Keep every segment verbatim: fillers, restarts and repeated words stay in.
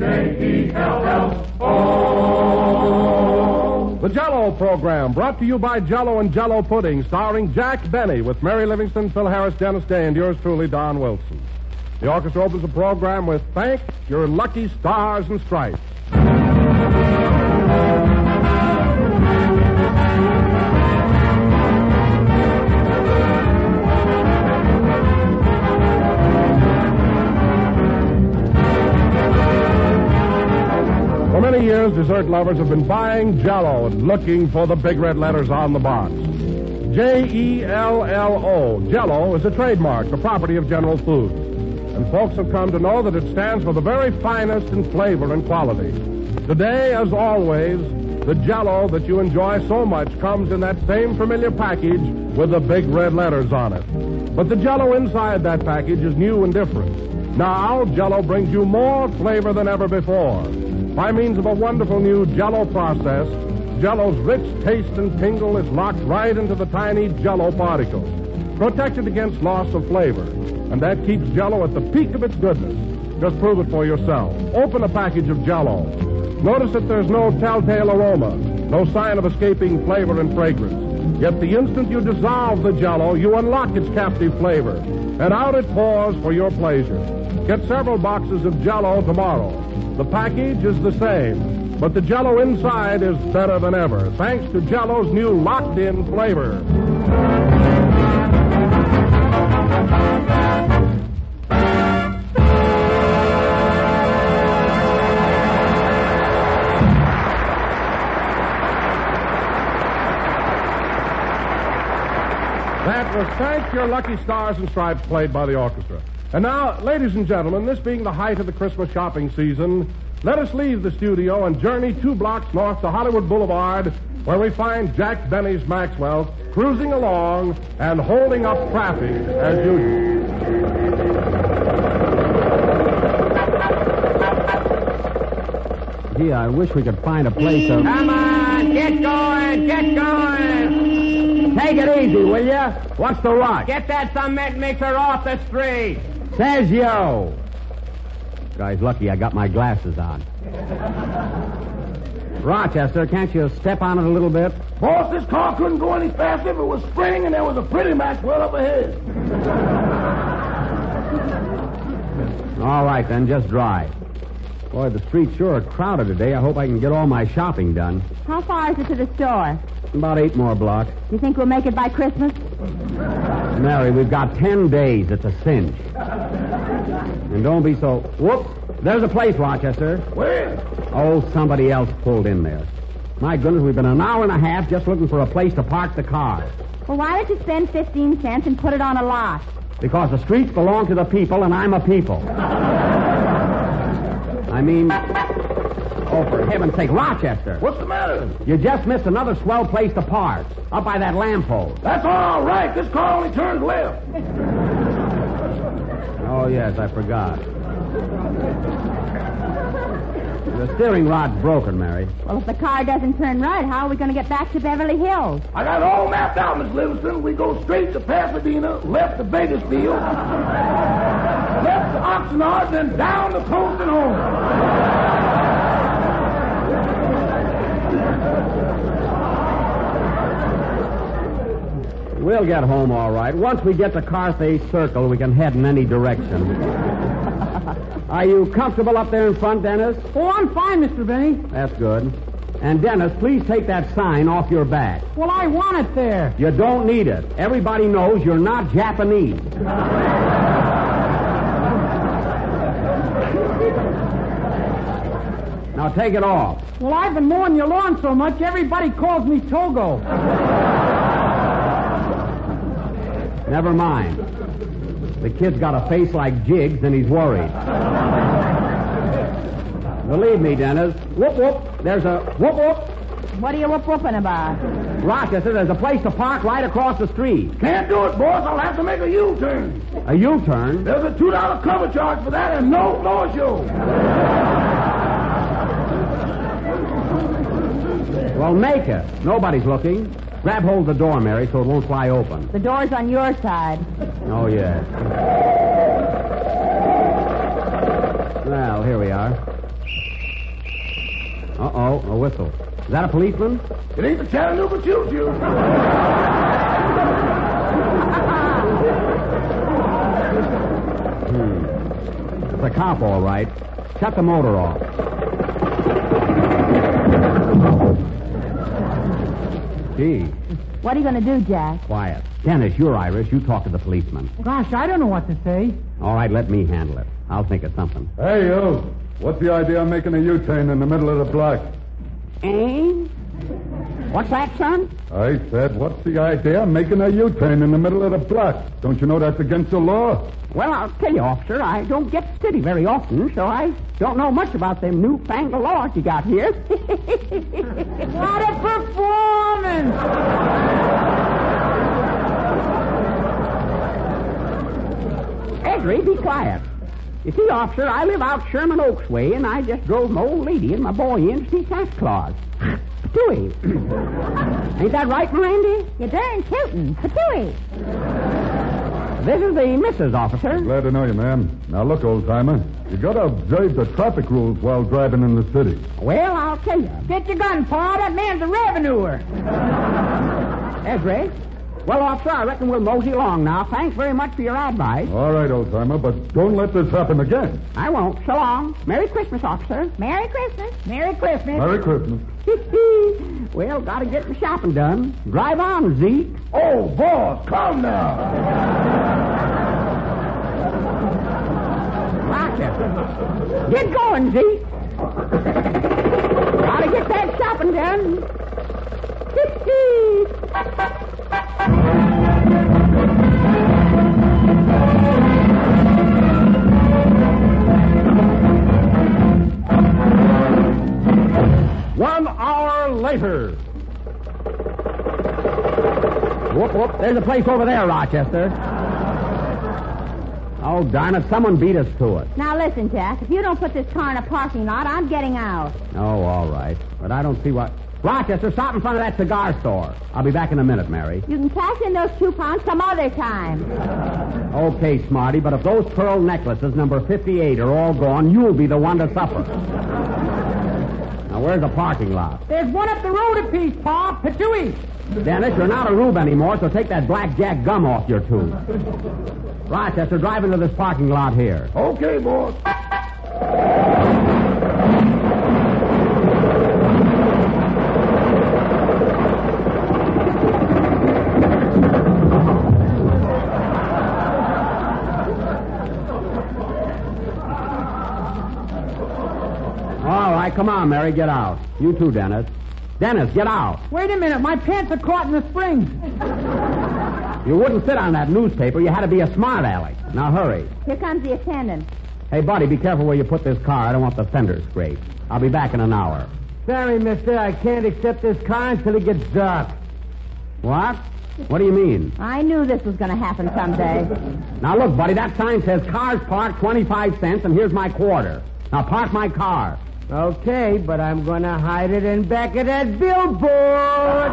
J E L L O. The Jell-O program, brought to you by Jell-O and Jell-O Pudding, starring Jack Benny with Mary Livingston, Phil Harris, Dennis Day, and yours truly, Don Wilson. The orchestra opens the program with Thank Your Lucky Stars and Stripes. For many years, dessert lovers have been buying Jell-O and looking for the big red letters on the box. J E L L O. Jell-O is a trademark, the property of General Foods. And folks have come to know that it stands for the very finest in flavor and quality. Today, as always, the Jell-O that you enjoy so much comes in that same familiar package with the big red letters on it. But the Jell-O inside that package is new and different. Now, Jell-O brings you more flavor than ever before. By means of a wonderful new Jell-O process, Jell-O's rich taste and tingle is locked right into the tiny Jell-O particles, protected against loss of flavor. And that keeps Jell-O at the peak of its goodness. Just prove it for yourself. Open a package of Jell-O. Notice that there's no telltale aroma, no sign of escaping flavor and fragrance. Yet the instant you dissolve the Jell-O, you unlock its captive flavor, and out it pours for your pleasure. Get several boxes of Jell-O tomorrow. The package is the same, but the Jell-O inside is better than ever, thanks to Jell-O's new locked-in flavor. That was Thank Your Lucky Stars and Stripes, played by the orchestra. And now, ladies and gentlemen, this being the height of the Christmas shopping season, let us leave the studio and journey two blocks north to Hollywood Boulevard, where we find Jack Benny's Maxwell cruising along and holding up traffic as usual. Gee, I wish we could find a place of... Come on, get going, get going. Take it easy, will you? What's the rush? Get that cement mixer off the street. Says you. Guy's lucky I got my glasses on. Rochester, can't you step on it a little bit? Boss, this car couldn't go any faster if it was spring and there was a pretty Maxwell up ahead. All right, then, just drive. Boy, the streets sure are crowded today. I hope I can get all my shopping done. How far is it to the store? About eight more blocks. You think we'll make it by Christmas? Mary, we've got ten days. It's a cinch. And don't be so... Whoops! There's a place, Rochester. Where? Oh, somebody else pulled in there. My goodness, we've been an hour and a half just looking for a place to park the car. Well, why don't you spend fifteen cents and put it on a lot? Because the streets belong to the people, and I'm a people. I mean... Oh, for heaven's sake, Rochester. What's the matter? You just missed another swell place to park. Up by that lamppost. That's all right. This car only turns left. Oh, yes, I forgot. The steering rod's broken, Mary. Well, if the car doesn't turn right, how are we going to get back to Beverly Hills? I got it all mapped out, Miss Livingston. We go straight to Pasadena, left to Bakersfield, left to Oxnard, then down the coast and home. We'll get home all right. Once we get to Carthay Circle, we can head in any direction. Are you comfortable up there in front, Dennis? Oh, I'm fine, Mister Benny. That's good. And, Dennis, please take that sign off your back. Well, I want it there. You don't need it. Everybody knows you're not Japanese. Now take it off. Well, I've been mowing your lawn so much, everybody calls me Togo. Never mind. The kid's got a face like Jiggs, and he's worried. Believe me, Dennis. Whoop, whoop. There's a whoop, whoop. What are you whoop-whooping about? Rochester, there's a place to park right across the street. Can't do it, boss. I'll have to make a U-turn. A U-turn? There's a two dollar cover charge for that and no floor show. Well, make it. Nobody's looking. Grab hold of the door, Mary, so it won't fly open. The door's on your side. Oh, yeah. Well, here we are. Uh-oh, a whistle. Is that a policeman? It ain't the Chattanooga choo-choo. Hmm. It's a cop, all right. Shut the motor off. Gee. What are you going to do, Jack? Quiet. Dennis, you're Irish. You talk to the policeman. Gosh, I don't know what to say. All right, let me handle it. I'll think of something. Hey, you. What's the idea of making a U-turn in the middle of the block? Eh? What's that, son? I said, what's the idea of making a U-turn in the middle of the block? Don't you know that's against the law? Well, I'll tell you, officer, I don't get to city very often, so I don't know much about them newfangled laws you got here. What a performance! Ezra, be quiet. You see, officer, I live out Sherman Oaks way, and I just drove my old lady and my boy in to see Santa Claus. Patooey. Ain't that right, Mirandy? You're darn tootin'. Patooey. This is the missus, officer. Glad to know you, ma'am. Now, look, old-timer, you got to observe the traffic rules while driving in the city. Well, I'll tell you. Get your gun, Pa. That man's a revenuer. Ezra. Well, officer, I reckon we'll mosey along now. Thanks very much for your advice. All right, old-timer, but don't let this happen again. I won't. So long. Merry Christmas, officer. Merry Christmas. Merry Christmas. Merry Christmas. Well, gotta get the shopping done. Drive on, Zeke. Oh, boss, come now. Rochester. Get going, Zeke. Gotta get that shopping done. One hour later. Whoop, whoop. There's a place over there, Rochester. Oh, darn it. Someone beat us to it. Now listen, Jack. If you don't put this car in a parking lot, I'm getting out. Oh, all right. But I don't see what... Rochester, stop in front of that cigar store. I'll be back in a minute, Mary. You can cash in those two pounds some other time. Okay, Smarty, but if those pearl necklaces, number fifty-eight, are all gone, you'll be the one to suffer. Now, where's the parking lot? There's one up the road a piece, Pa. Patooey. Dennis, you're not a rube anymore, so take that blackjack gum off your tooth. Rochester, drive into this parking lot here. Okay, boss. All right, come on, Mary, get out. You too, Dennis. Dennis, get out. Wait a minute. My pants are caught in the springs. You wouldn't sit on that newspaper. You had to be a smart aleck. Now, hurry. Here comes the attendant. Hey, buddy, be careful where you put this car. I don't want the fender scraped. I'll be back in an hour. Sorry, mister. I can't accept this car until it gets dark. What? What do you mean? I knew this was going to happen someday. Now, look, buddy, that sign says cars parked twenty-five cents, and here's my quarter. Now, park my car. Okay, but I'm going to hide it in back of that billboard.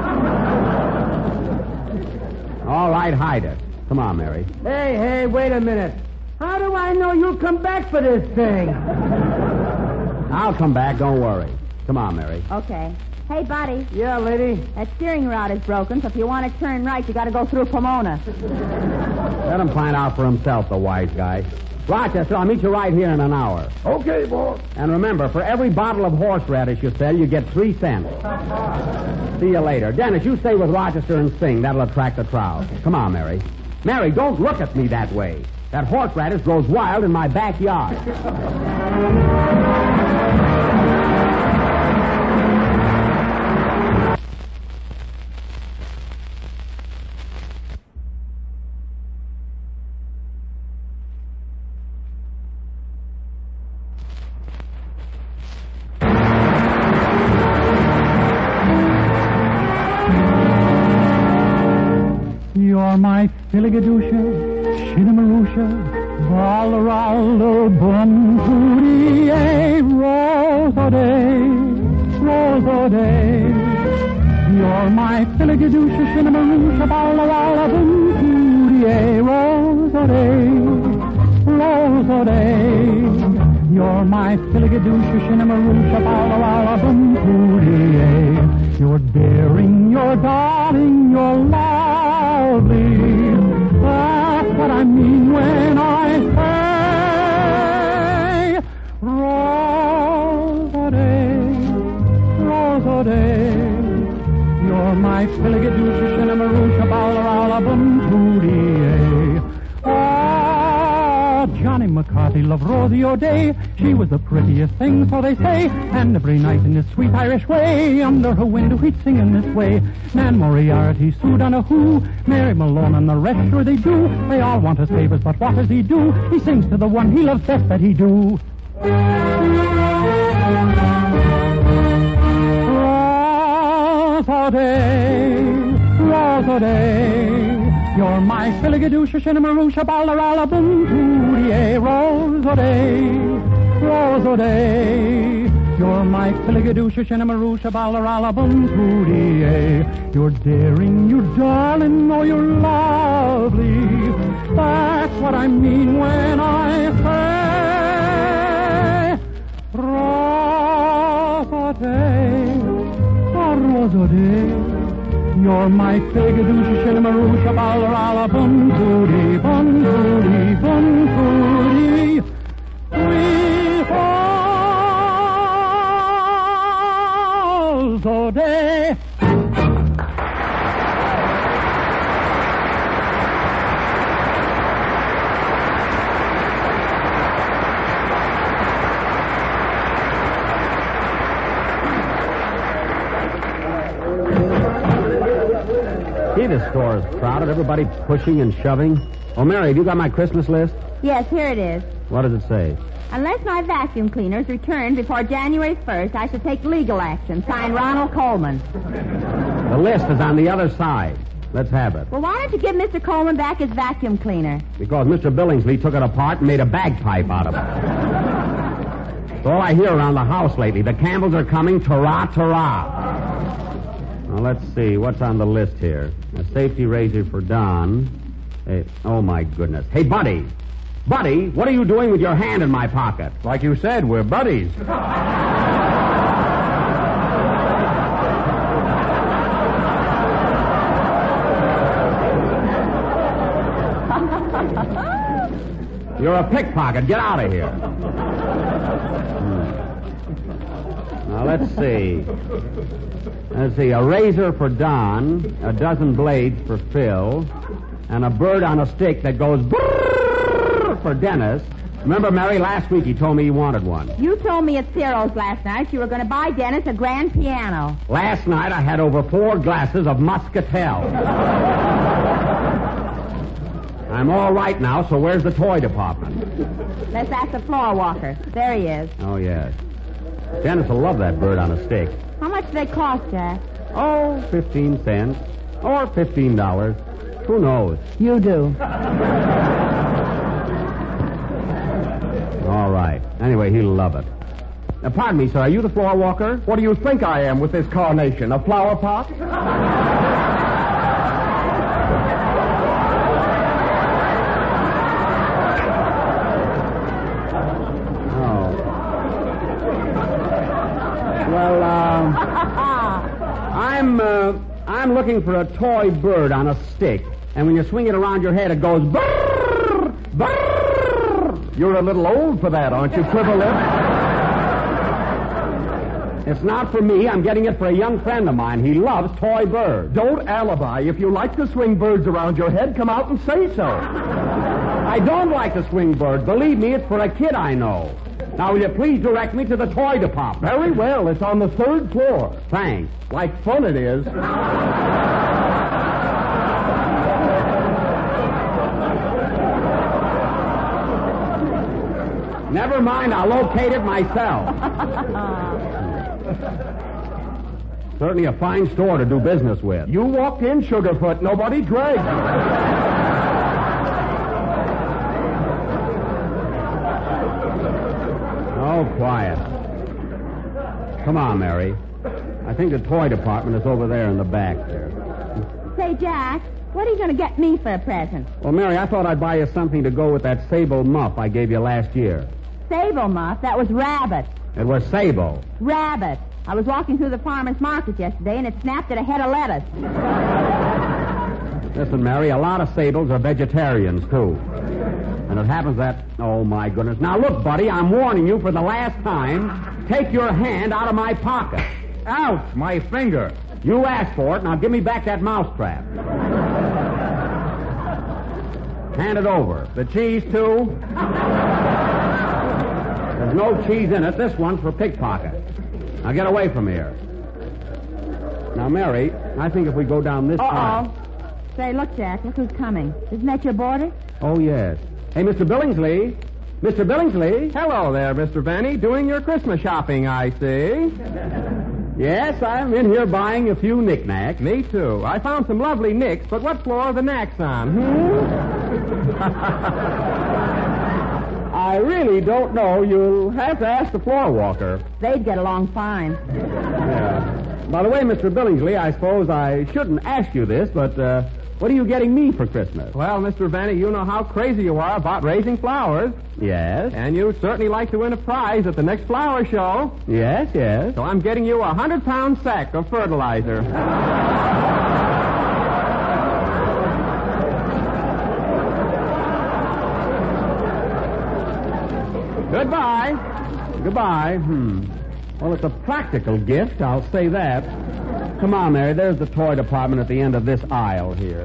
All right, hide it. Come on, Mary. Hey, hey, wait a minute. How do I know you'll come back for this thing? I'll come back, don't worry. Come on, Mary. Okay. Hey, buddy. Yeah, lady. That steering rod is broken, so if you want to turn right, you got to go through Pomona. Let him find out for himself, the wise guy. Rochester, I'll meet you right here in an hour. Okay, boss. And remember, for every bottle of horseradish you sell, you get three cents. See you later. Dennis, you stay with Rochester and sing. That'll attract the crowd. Come on, Mary. Mary, don't look at me that way. That horseradish grows wild in my backyard. You're my filigadusha, shinnamarusha, ballaralla, bunturie, rose-o-day, rose-o-day. You're my filigadusha, shinnamarusha, ballaralla, bunturie, rose-o-day, rose-o-day. You're my filigadoosh, shinnamaroosh, balla-walla-bum, pootie. You're daring, you're darling, you're lovely. That's what I mean when I say Rose-a-day, Rose-a-day. You're my filigadoosh, shinnamaroosh, balla-walla-bum, pootie. Oh, Johnny McCarthy loved Rosie O'Day. She was the prettiest thing, so they say. And every night in this sweet Irish way, under her window he'd sing in this way. Nan Moriarty, Sue Donahue, Mary Malone and the rest, sure they do. They all want to save us, but what does he do? He sings to the one he loves best that he do. Rose-a-day, Rose-a-day. You're my filigadoosh, shinnamaroosh, balla-walla-bum, pootie. Rose-a-day, Rose-a-day. You're my filigadoosh, shinnamaroosh, balla-walla-bum, pootie. You're daring, you're darling, oh, you're lovely. That's what I mean when I say Rose-a-day, oh, Rose-a-day. You're my filigadoosh, shinnamaroosh, balla-walla-bum, pootie, bum, pootie, bum, pootie. Sweet Rose-a-day. See, the store is crowded. Everybody pushing and shoving. Oh, Mary, have you got my Christmas list? Yes, here it is. What does it say? Unless my vacuum cleaners return before January first, I should take legal action. Signed, Ronald Coleman. The list is on the other side. Let's have it. Well, why don't you give Mister Coleman back his vacuum cleaner? Because Mister Billingsley took it apart and made a bagpipe out of it. It's all I hear around the house lately. The Campbells are coming, ta-ra, ta-ra. Now, let's see. What's on the list here? A safety razor for Don. Hey, oh, my goodness. Hey, Buddy. Buddy, what are you doing with your hand in my pocket? Like you said, we're buddies. You're a pickpocket. Get out of here. Hmm. Now, let's see. Let's see. A razor for Don, a dozen blades for Phil, and a bird on a stick that goes brrrr for Dennis. Remember, Mary, last week he told me he wanted one. You told me at Ciro's last night you were going to buy Dennis a grand piano. Last night I had over four glasses of Muscatel. I'm all right now, so where's the toy department? Let's ask the floor walker. There he is. Oh, yes. Dennis will love that bird on a stick. How much do they cost, Jack? Oh, fifteen cents. Or fifteen dollars. Who knows? You do. All right. Anyway, he'll love it. Now, pardon me, sir. Are you the floor walker? What do you think I am with this carnation? A flower pot? Well, uh, I'm, uh, I'm looking for a toy bird on a stick. And when you swing it around your head, it goes brrrr, brrrr. You're a little old for that, aren't you, Quiver Lip? It's not for me. I'm getting it for a young friend of mine. He loves toy birds. Don't alibi. If you like to swing birds around your head, come out and say so. I don't like to swing birds. Believe me, it's for a kid I know. Now, will you please direct me to the toy department? Very well. It's on the third floor. Thanks. Like fun it is. Never mind. I'll locate it myself. Certainly a fine store to do business with. You walked in, Sugarfoot. Nobody dragged you. Oh, quiet. Come on, Mary. I think the toy department is over there in the back there. Say, Jack, what are you going to get me for a present? Well, Mary, I thought I'd buy you something to go with that sable muff I gave you last year. Sable, Muff. That was rabbit. It was sable. Rabbit. I was walking through the farmer's market yesterday, and it snapped at a head of lettuce. Listen, Mary, a lot of sables are vegetarians, too. And it happens that... Oh, my goodness. Now, look, buddy, I'm warning you for the last time. Take your hand out of my pocket. Ouch, my finger. You asked for it. Now, give me back that mousetrap. Hand it over. The cheese, too? There's no cheese in it. This one's for pickpocket. Now, get away from here. Now, Mary, I think if we go down this aisle... Uh-oh. Say, look, Jack, look who's coming. Isn't that your boarder? Oh, yes. Hey, Mister Billingsley. Mister Billingsley. Hello there, Mister Vanny. Doing your Christmas shopping, I see. Yes, I'm in here buying a few knickknacks. Me, too. I found some lovely nicks, but what floor are the knacks on? Hmm? I really don't know. You'll have to ask the floor walker. They'd get along fine. Yeah. By the way, Mister Billingsley, I suppose I shouldn't ask you this, but uh, what are you getting me for Christmas? Well, Mister Vanny, you know how crazy you are about raising flowers. Yes. And you'd certainly like to win a prize at the next flower show. Yes, yes. So I'm getting you a hundred-pound sack of fertilizer. Goodbye. Goodbye. Hmm. Well, it's a practical gift, I'll say that. Come on, Mary. There's the toy department at the end of this aisle here.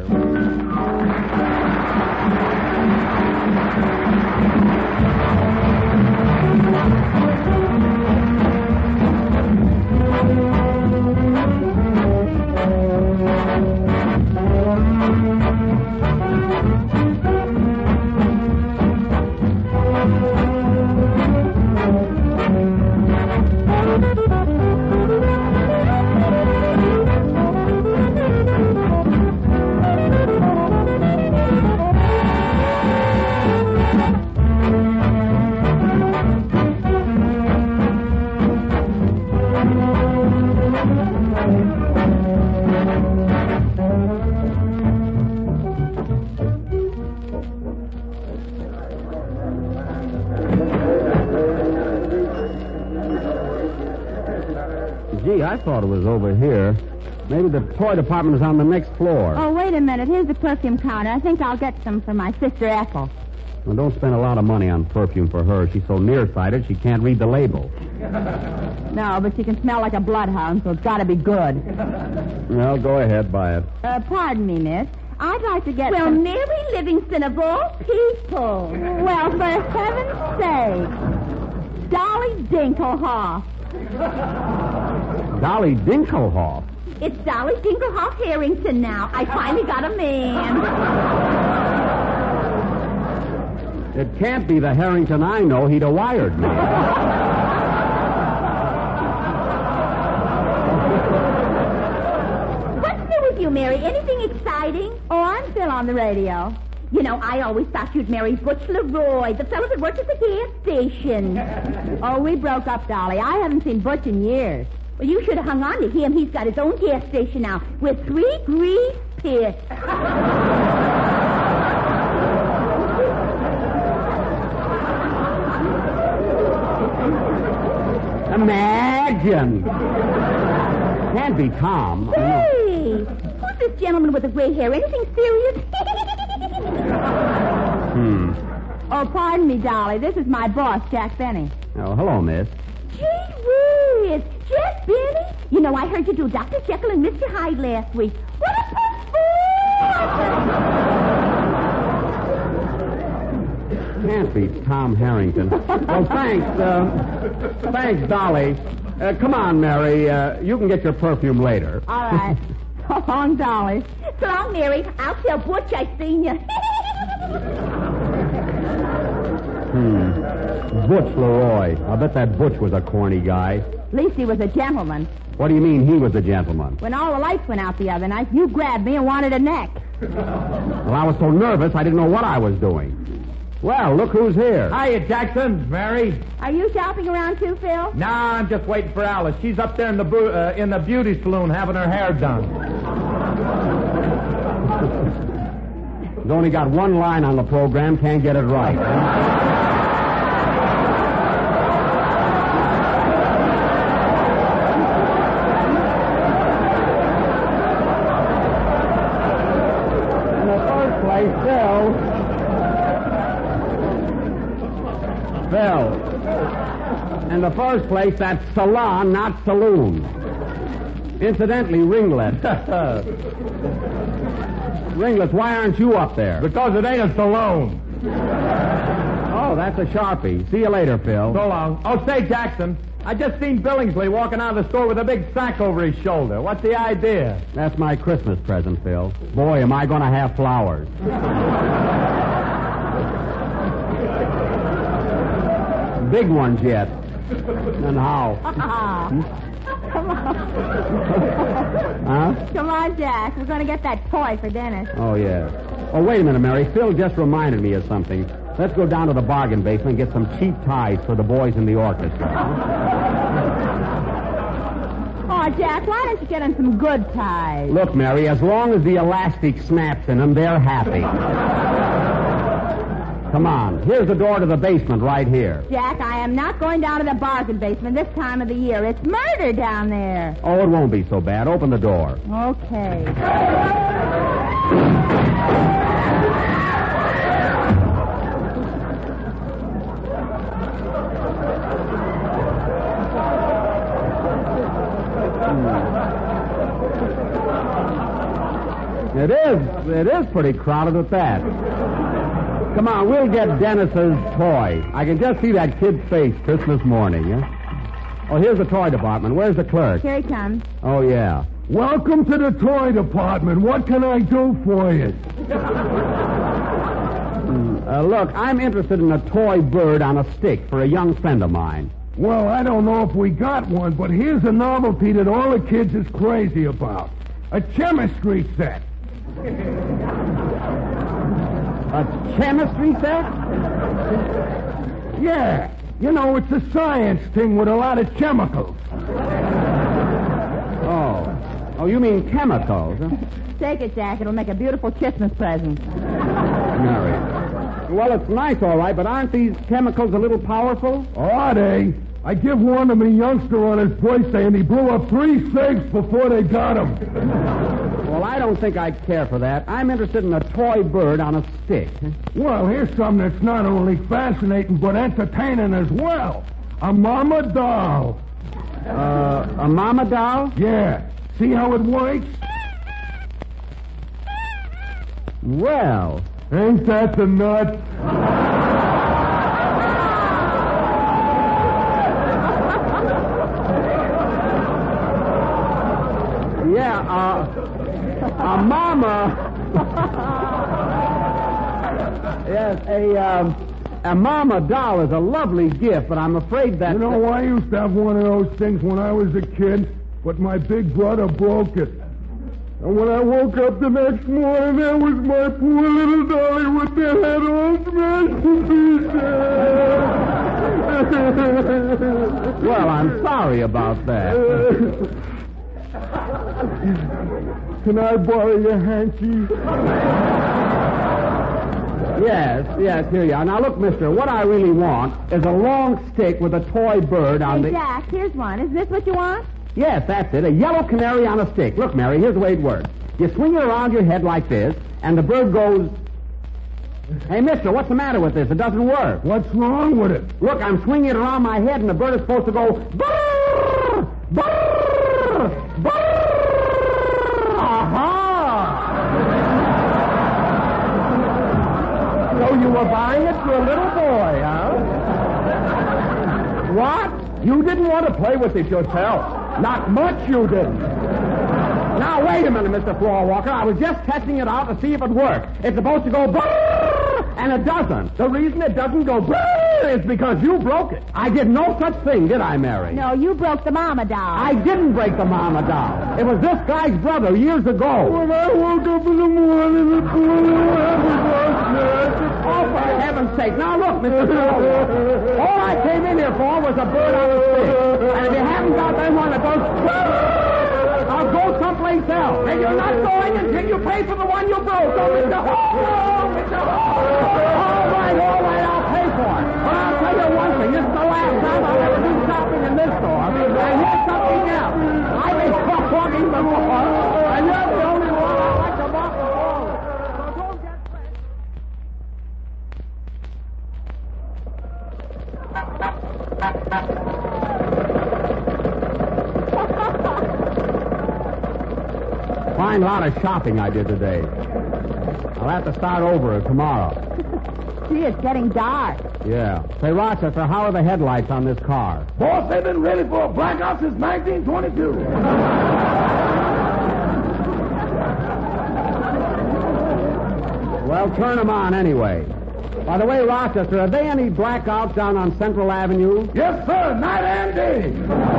Gee, I thought it was over here. Maybe the toy department is on the next floor. Oh, wait a minute. Here's the perfume counter. I think I'll get some for my sister Ethel. Well, don't spend a lot of money on perfume for her. She's so nearsighted she can't read the label. No, but she can smell like a bloodhound, so it's got to be good. Well, go ahead, buy it. Uh, pardon me, miss. I'd like to get Well, some... Mary Livingston of all people. Well, for heaven's sake. Dolly Dinkelhoff. Dolly Dinkelhoff? It's Dolly Dinkelhoff Harrington now. I finally got a man. It can't be the Harrington I know. He'd have wired me. What's new with you, Mary? Anything exciting? Oh, I'm still on the radio. You know, I always thought you'd marry Butch Leroy, the fellow that worked at the gas station. Oh, we broke up, Dolly. I haven't seen Butch in years. Well, you should have hung on to him. He's got his own gas station now with three grease pits. Imagine. Can't be Tom. Hey, who's this gentleman with the gray hair? Anything serious? Hmm. Oh, pardon me, Dolly. This is my boss, Jack Benny. Oh, hello, miss. Gee whiz, Jack Benny. You know, I heard you do Doctor Jekyll and Mister Hyde last week. What a performance! Can't be Tom Harrington. Well, thanks, uh, thanks, Dolly. Uh, come on, Mary. Uh, you can get your perfume later. All right. So long, Dolly. So long, Mary. I'll tell Butch I seen you. Hmm. Butch Leroy. I bet that Butch was a corny guy. At least he was a gentleman. What do you mean he was a gentleman? When all the lights went out the other night, you grabbed me and wanted a neck. Well, I was so nervous I didn't know what I was doing. Well, look who's here. Hiya, Jackson. Mary. Are you shopping around too, Phil? Nah, I'm just waiting for Alice. She's up there in the bu- uh, in the beauty saloon having her hair done. He's only got one line on the program, can't get it right. In the first place, that's salon, not saloon. Incidentally, Ringlet. Ringlet, why aren't you up there? Because it ain't a saloon. Oh, that's a Sharpie. See you later, Phil. So long. Oh, say, Jackson, I just seen Billingsley walking out of the store with a big sack over his shoulder. What's the idea? That's my Christmas present, Phil. Boy, am I going to have flowers. Big ones yet. And how? Hmm? Come on. Huh? Come on, Jack. We're going to get that toy for Dennis. Oh, yeah. Oh, wait a minute, Mary. Phil just reminded me of something. Let's go down to the bargain basement and get some cheap ties for the boys in the orchestra. Oh, Jack, why don't you get him some good ties? Look, Mary, as long as the elastic snaps in them, they're happy. Come on. Here's the door to the basement right here. Jack, I am not going down to the bargain basement this time of the year. It's murder down there. Oh, it won't be so bad. Open the door. Okay. It is. It is pretty crowded at that. Come on, we'll get Dennis's toy. I can just see that kid's face Christmas morning. Yeah? Oh, here's the toy department. Where's the clerk? Here he comes. Oh, yeah. Welcome to the toy department. What can I do for you? Uh, look, I'm interested in a toy bird on a stick for a young friend of mine. Well, I don't know if we got one, but here's a novelty that all the kids is crazy about. A chemistry set. A chemistry set? Yeah. You know, it's a science thing with a lot of chemicals. Oh. Oh, you mean chemicals, huh? Take it, Jack. It'll make a beautiful Christmas present. Mary. Well, it's nice, all right, but aren't these chemicals a little powerful? Are they? I give one to me youngster on his birthday, and he blew up three safes before they got him. Well, I don't think I'd care for that. I'm interested in a toy bird on a stick. Well, here's something that's not only fascinating, but entertaining as well. A mama doll. Uh, a mama doll? Yeah. See how it works? Well. Ain't that the nut? Yeah, uh, a mama. Yes, a, um, a mama doll is a lovely gift, but I'm afraid that... You know, I used to have one of those things when I was a kid, but my big brother broke it. And when I woke up the next morning, there was my poor little dolly with the head all smashed to pieces. Well, I'm sorry about that. Can I borrow your hanky? Yes, yes, here you are. Now, look, mister, what I really want is a long stick with a toy bird on Hey, the... Jack, here's one. Is this what you want? Yes, that's it. A yellow canary on a stick. Look, Mary, here's the way it works. You swing it around your head like this, and the bird goes... Hey, mister, what's the matter with this? It doesn't work. What's wrong with it? Look, I'm swinging it around my head, and the bird is supposed to go... Brrr! Brrr! Brrr! Aha! So you were buying it for a little boy, huh? What? You didn't want to play with it yourself. Not much you didn't. Now, wait a minute, Mister Floorwalker. I was just testing it out to see if it worked. It's supposed to go brrr, and it doesn't. The reason it doesn't go brrr is because you broke it. I did no such thing, did I, Mary? No, you broke the mama doll. I didn't break the mama doll. It was this guy's brother years ago. When I woke up in the morning, the poor little head was Oh, for heaven's sake. Now, look, Mister Floorwalker. All I came in here for was a bird on a stick. And if you haven't got that one that goes brrr, I'll go someplace else. And you're not going until you pay for the one you broke. So, Mister Ho, Mister Ho. All right, all right, I'll pay for it. But I'll tell you one thing. This is the last time I'll ever do shopping in this store. And here's something else. I've been caught walking before, and you're the only one I like to walk before. So don't get ready. fine lot of shopping I did today. I'll have to start over tomorrow. Gee, it's getting dark. Yeah. Say, Rochester, how are the headlights on this car? Boss, they've been ready for a blackout since nineteen twenty-two. Well, turn them on anyway. By the way, Rochester, are there any blackouts down on Central Avenue? Yes, sir, night and day.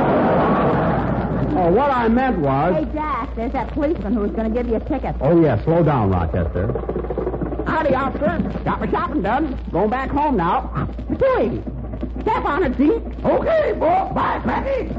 Oh, what I meant was... Hey, Jack, there's that policeman who was going to give you a ticket. Oh, yeah, slow down, Rochester. Howdy, officer. Got my shopping done. Going back home now. Dewey, step on it, Zeke. Okay, boss. Bye, Clacky.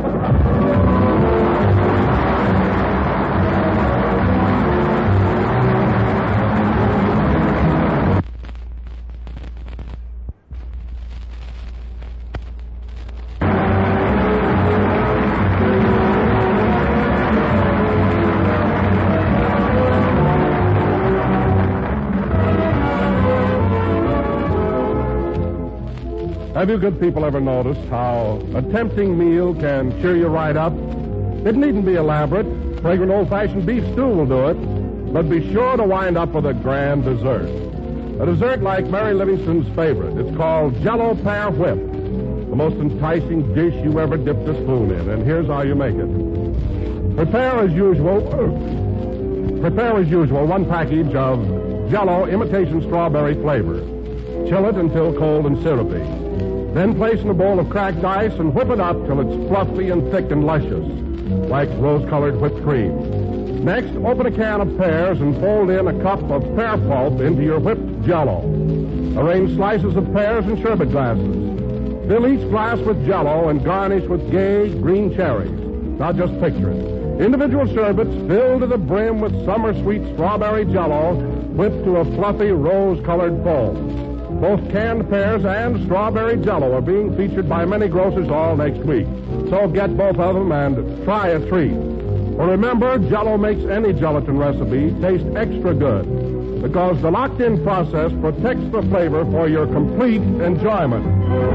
Have you good people ever noticed how a tempting meal can cheer you right up? It needn't be elaborate. Fragrant old-fashioned beef stew will do it. But be sure to wind up with a grand dessert. A dessert like Mary Livingston's favorite. It's called Jell-O Pear Whip. The most enticing dish you ever dipped a spoon in. And here's how you make it. Prepare as usual... Prepare as usual one package of Jell-O imitation strawberry flavor. Chill it until cold and syrupy. Then place in a bowl of cracked ice and whip it up till it's fluffy and thick and luscious, like rose-colored whipped cream. Next, open a can of pears and fold in a cup of pear pulp into your whipped Jell-O. Arrange slices of pears in sherbet glasses. Fill each glass with Jell-O and garnish with gay green cherries. Now just picture it. Individual sherbets filled to the brim with summer-sweet strawberry Jell-O, whipped to a fluffy rose-colored foam. Both canned pears and strawberry Jell-O are being featured by many grocers all next week. So get both of them and try a treat. Well, remember, Jell-O makes any gelatin recipe taste extra good because the locked-in process protects the flavor for your complete enjoyment.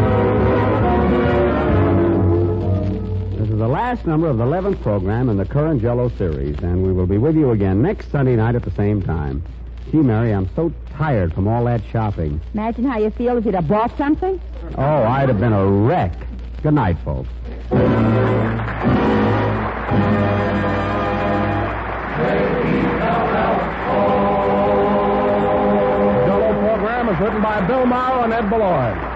This is the last number of the eleventh program in the current Jell-O series, and we will be with you again next Sunday night at the same time. Gee, Mary, I'm so tired from all that shopping. Imagine how you feel if you'd have bought something. Oh, I'd have been a wreck. Good night, folks. The Jell-O program is written by Bill Morrow and Ed Beloy.